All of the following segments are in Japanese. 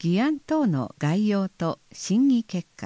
議案等の概要と審議結果。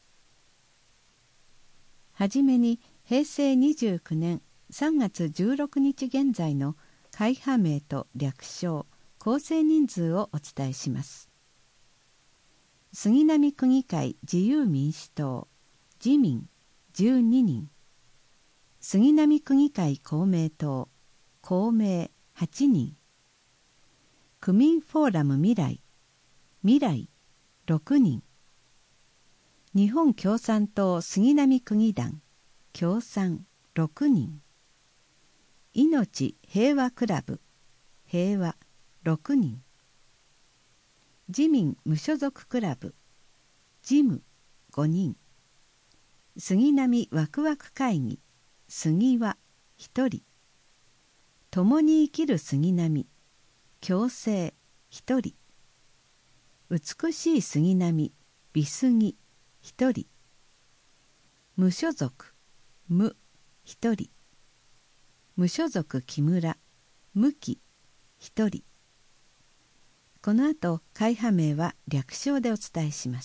はじめに平成29年3月16日現在の会派名と略称、構成人数をお伝えします。杉並区議会自由民主党、自民12人。杉並区議会公明党、公明8人。区民フォーラム未来、未来6人。日本共産党杉並区議団、共産6人。命平和クラブ、平和6人。自民無所属クラブ、事務5人。杉並ワクワク会議、杉は1人。共に生きる杉並、共生1人。美しい杉並、美杉1人。無所属、無1人。無所属木村、無木1人。この後、会派名は略称でお伝えします。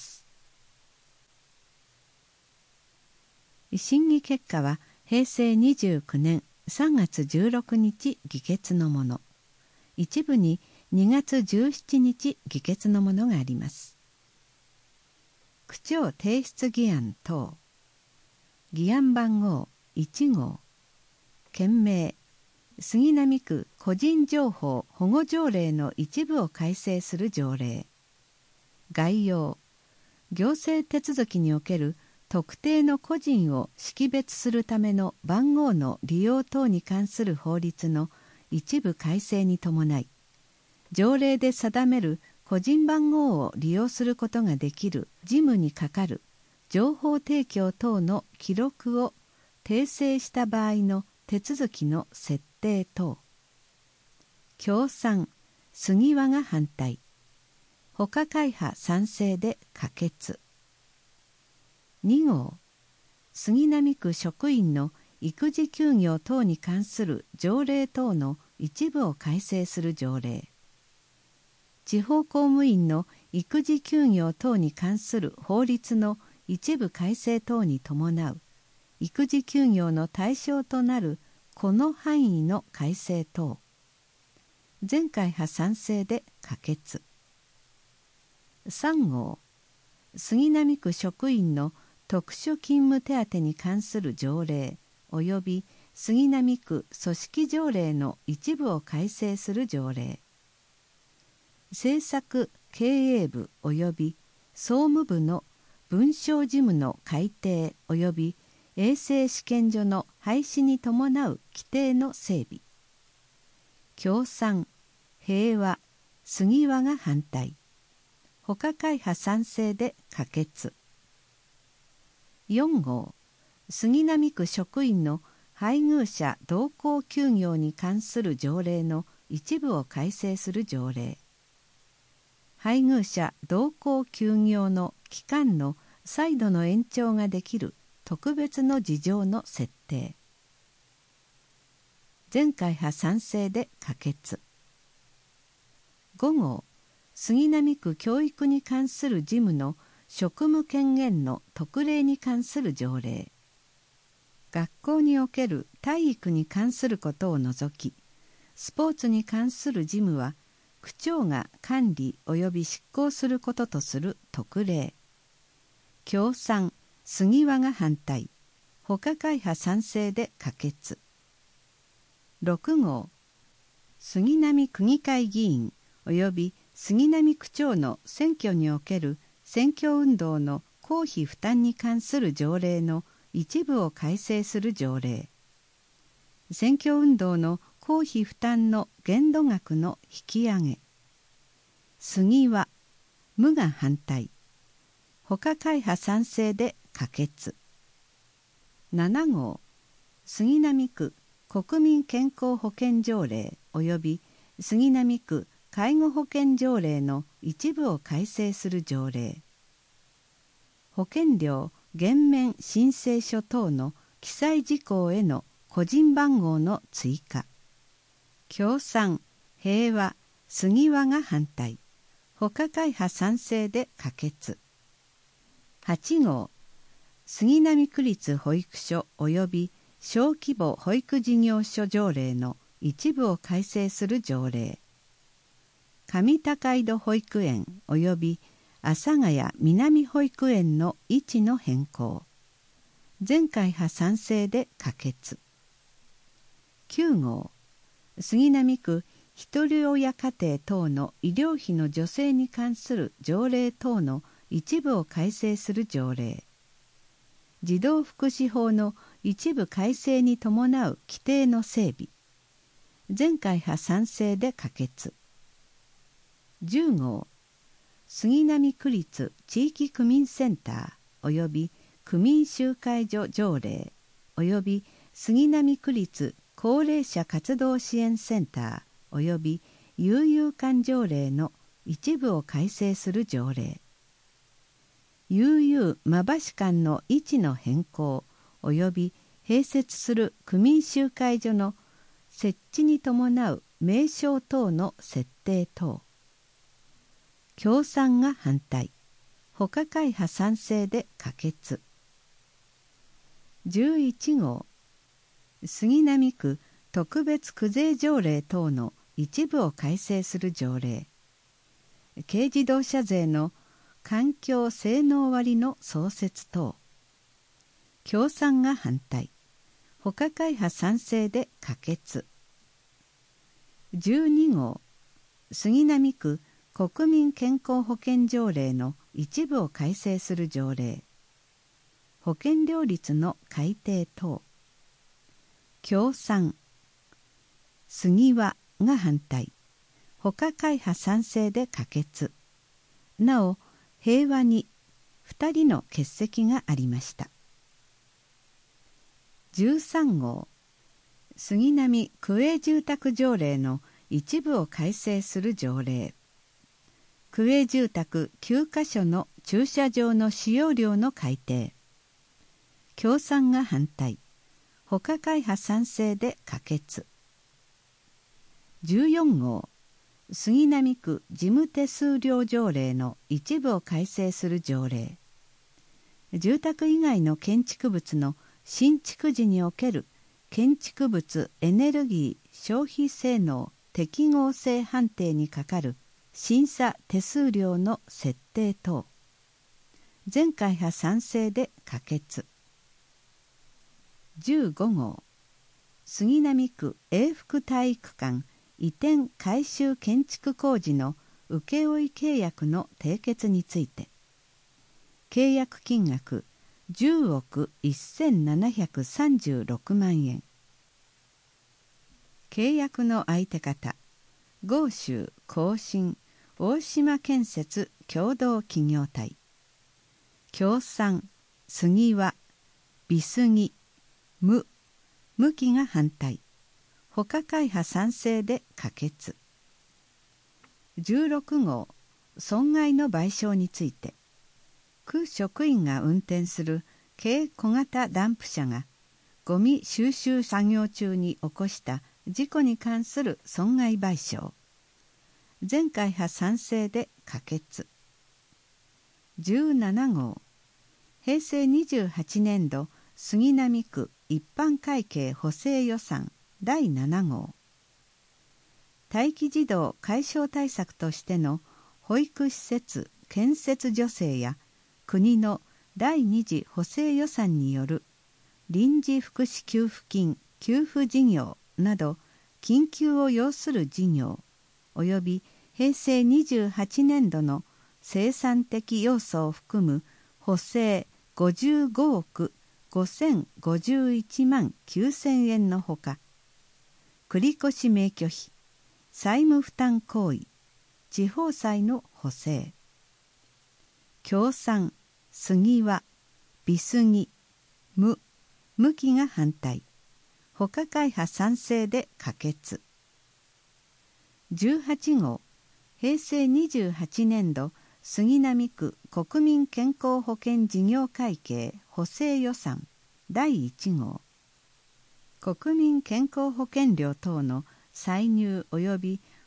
審議結果は平成29年3月16日議決のもの。一部に2月17日議決のものがあります。区長提出議案等。議案番号1号。件名、杉並区個人情報保護条例の一部を改正する条例。概要、行政手続きにおける特定の個人を識別するための番号の利用等に関する法律の一部改正に伴い、条例で定める個人番号を利用することができる事務に係る情報提供等の記録を訂正した場合の手続きの設定等。共産、杉和が反対。他会派賛成で可決。2号、杉並区職員の育児休業等に関する条例等の一部を改正する条例。地方公務員の育児休業等に関する法律の一部改正等に伴う育児休業の対象となるこの範囲の改正等。全会派賛成で可決。3号、杉並区職員の特殊勤務手当に関する条例及び杉並区組織条例の一部を改正する条例。政策経営部及び総務部の文書事務の改定及び衛生試験所の廃止に伴う規定の整備。共産、平和、杉和が反対。他会派賛成で可決。4号、杉並区職員の配偶者同行休業に関する条例の一部を改正する条例。配偶者同行休業の期間の再度の延長ができる特別の事情の設定。全会派賛成で可決。5号、杉並区教育に関する事務の職務権限の特例に関する条例。学校における体育に関することを除き、スポーツに関する事務は区長が管理及び執行することとする特例。共産、杉和が反対。他会派賛成で可決。6号、杉並区議会議員及び杉並区長の選挙における選挙運動の公費負担に関する条例の一部を改正する条例。選挙運動の公費負担の限度額の引き上げ。杉和、無が反対。他会派賛成で可決。7号、杉並区国民健康保険条例及び杉並区介護保険条例の一部を改正する条例。保険料減免申請書等の記載事項への個人番号の追加。共産、平和、杉和が反対。 他会派賛成で可決。8号、杉並区立保育所及び小規模保育事業所条例の一部を改正する条例。上高井戸保育園及び阿佐ヶ谷南保育園の位置の変更。全会派賛成で可決。9号、杉並区ひとり親家庭等の医療費の助成に関する条例等の一部を改正する条例。児童福祉法の一部改正に伴う規定の整備。全会派賛成で可決。10号、杉並区立地域区民センター及び区民集会所条例及び杉並区立高齢者活動支援センター及び悠々館条例の一部を改正する条例。悠々馬橋館の位置の変更及び併設する区民集会所の設置に伴う名称等の設定等。共産が反対、他会派賛成で可決。11号、杉並区特別区税条例等の一部を改正する条例。軽自動車税の環境性能割の創設等。共産が反対、他会派賛成で可決。12号、杉並区国民健康保険条例の一部を改正する条例。保険料率の改定等。共産、杉和が反対、他会派賛成で可決。なお、平和に2人の欠席がありました。13号、杉並区営住宅条例の一部を改正する条例。区営住宅9カ所の駐車場の使用料の改定。共産が反対、他会派賛成で可決。14号、杉並区事務手数料条例の一部を改正する条例。住宅以外の建築物の新築時における建築物エネルギー消費性能適合性判定にかかる審査手数料の設定等。全会派賛成で可決。15号、杉並区永福体育館移転改修建築工事の請負契約の締結について。契約金額10億1736万円。契約の相手方、豪州興信大島建設共同企業体。共産、杉和、美杉、無期が反対、他会派賛成で可決。16号、損害の賠償について。区職員が運転する軽小型ダンプ車がゴミ収集作業中に起こした事故に関する損害賠償。全会派賛成で可決。17号、平成28年度杉並区一般会計補正予算第7号。待機児童解消対策としての保育施設建設助成や国の第2次補正予算による臨時福祉給付金給付事業など緊急を要する事業及び平成28年度の生産的要素を含む補正55億5051万9000円のほか、繰越免許費、債務負担行為、地方債の補正。共産、杉和、美杉、無期が反対、他会派賛成で可決。18号、平成28年度杉並区国民健康保険事業会計補正予算第1号。国民健康保険料等の歳入及び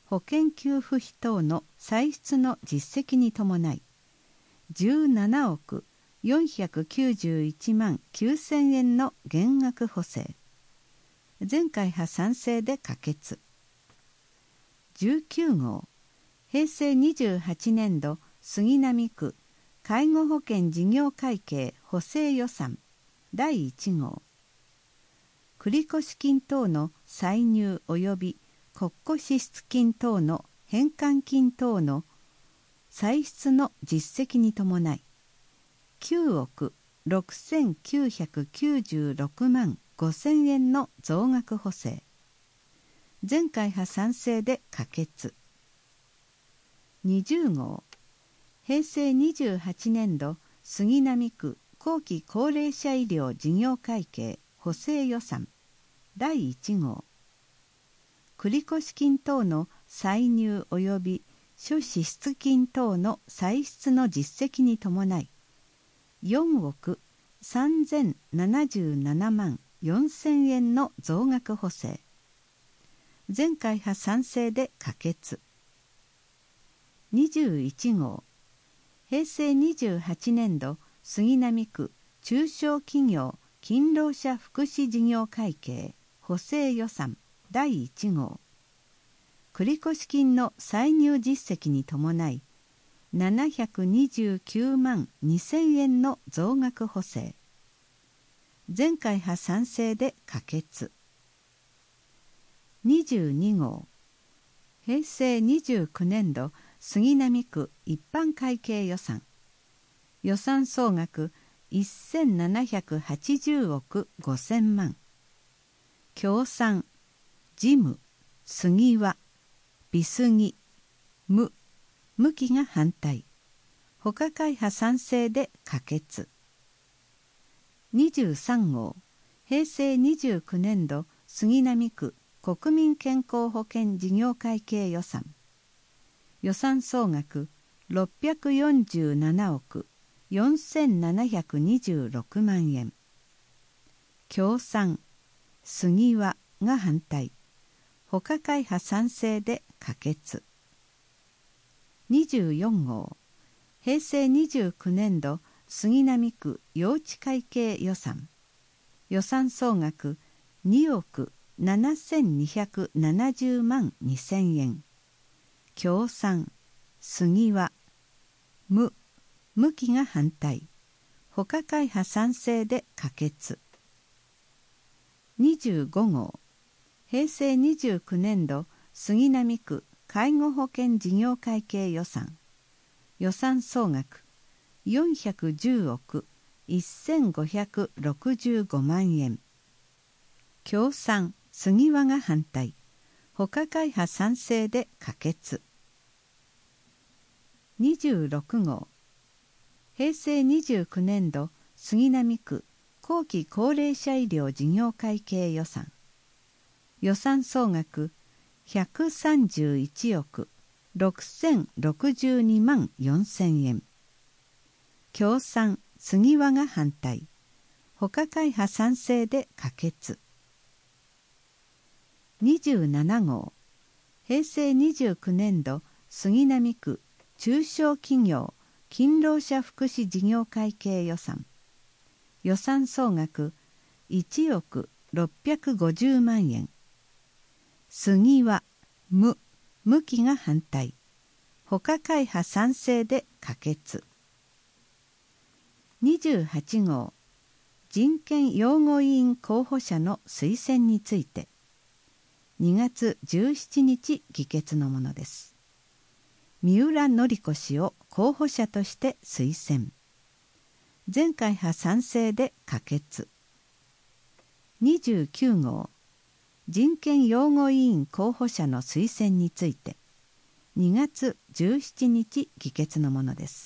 保険給付費等の歳出の実績に伴い17億491万9000円の減額補正。全会派賛成で可決。19号平成28年度杉並区介護保険事業会計補正予算第1号。繰越金等の歳入及び国庫支出金等の返還金等の歳出の実績に伴い9億6996万5000円の増額補正。全会派賛成で可決。20号平成28年度杉並区後期高齢者医療事業会計補正予算第1号。繰越金等の歳入及び諸支出金等の歳出の実績に伴い4億3077万4000円の増額補正。全会派賛成で可決。21号平成28年度杉並区中小企業勤労者福祉事業会計補正予算第1号。繰越金の歳入実績に伴い729万2000円の増額補正。全会派賛成で可決。22号平成29年度杉並区一般会計予算。予算総額1780億5000万。協賛、事務、杉は、微杉、無期が反対。他会派賛成で可決。23号平成29年度杉並区国民健康保険事業会計予算。予算総額647億4726万円。協賛、杉はが反対。他会派賛成で可決。24号平成29年度杉並区幼稚会計予算。予算総額2億7270万2000円。協賛、杉は、無期が反対。他会派賛成で可決。25号平成29年度杉並区介護保険事業会計予算。予算総額410億1565万円。協賛、杉和が反対。他会派賛成で可決。26号平成29年度杉並区後期高齢者医療事業会計予算。予算総額131億6062万4000円。協賛、杉和が反対。他会派賛成で可決。27号平成29年度杉並区中小企業勤労者福祉事業会計予算。予算総額1億650万円。杉は、無期が反対。他会派賛成で可決。28号人権擁護委員候補者の推薦について2月17日議決のものです。三浦典子氏を候補者として推薦。全会派賛成で可決。29号人権擁護委員候補者の推薦について2月17日議決のものです。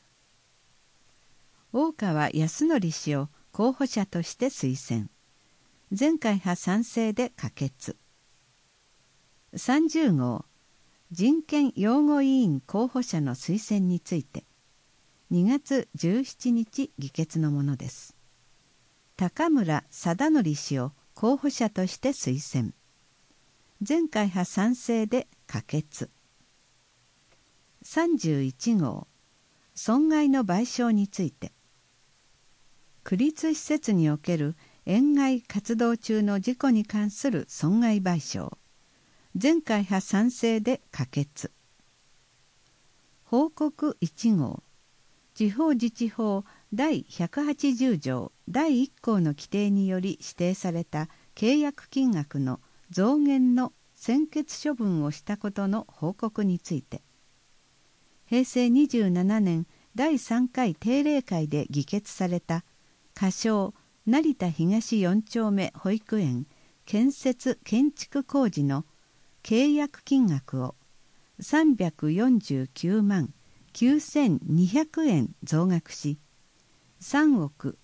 大川康則氏を候補者として推薦。全会派賛成で可決。30号人権擁護委員候補者の推薦について2月17日議決のものです。高村貞則氏を候補者として推薦。 全会派賛成で可決。31号、損害の賠償について。区立施設における塩害活動中の事故に関する損害賠償。全会派賛成で可決。報告1号、地方自治法第180条第1項の規定により指定された契約金額の増減の専決処分をしたことの報告について。平成27年第3回定例会で議決された仮称成田東4丁目保育園建設建築工事の契約金額を349万9200円増額し、3億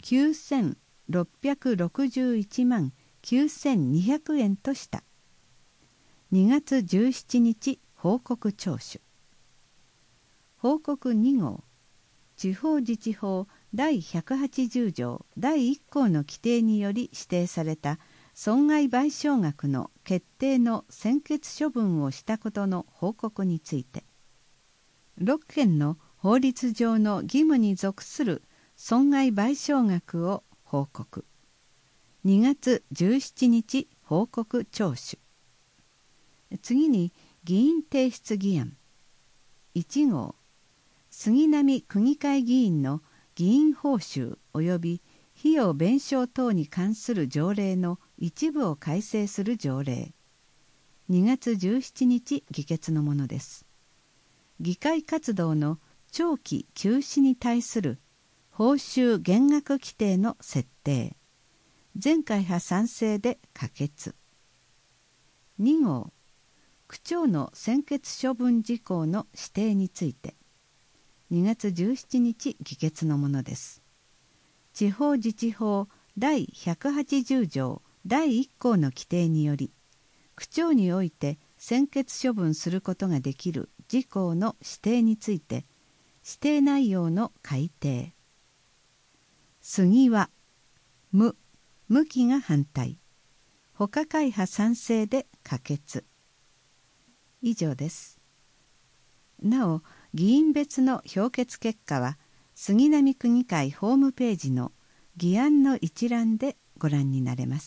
9661万9200円とした。2月17日報告聴取。報告2号、地方自治法第180条第1項の規定により指定された損害賠償額の決定の専決処分をしたことの報告について。6件の法律上の義務に属する損害賠償額を報告。2月17日報告聴取。次に議員提出議案。1号、杉並区議会議員の議員報酬及び費用弁償等に関する条例の一部を改正する条例。2月17日議決のものです。議会活動の長期休止に対する報酬減額規定の設定。全会派賛成で可決。2号、区長の専決処分事項の指定について。2月17日議決のものです。地方自治法第180条第1項の規定により、区長において専決処分することができる事項の指定について、指定内容の改定。杉は、無期が反対。他会派賛成で可決。以上です。なお、議員別の評決結果は、杉並区議会ホームページの議案の一覧でご覧になれます。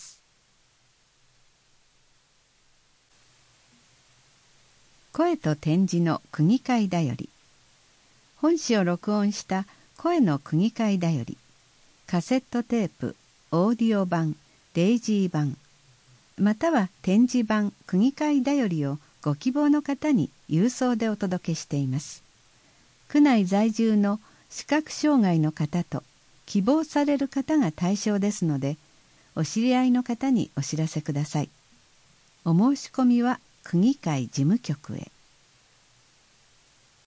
声と点字の区議会だより。本誌を録音した声の区議会だより、カセットテープ、オーディオ版、デイジー版、または点字版区議会だよりをご希望の方に郵送でお届けしています。区内在住の視覚障害の方と希望される方が対象ですので、お知り合いの方にお知らせください。お申し込みは区議会事務局へ。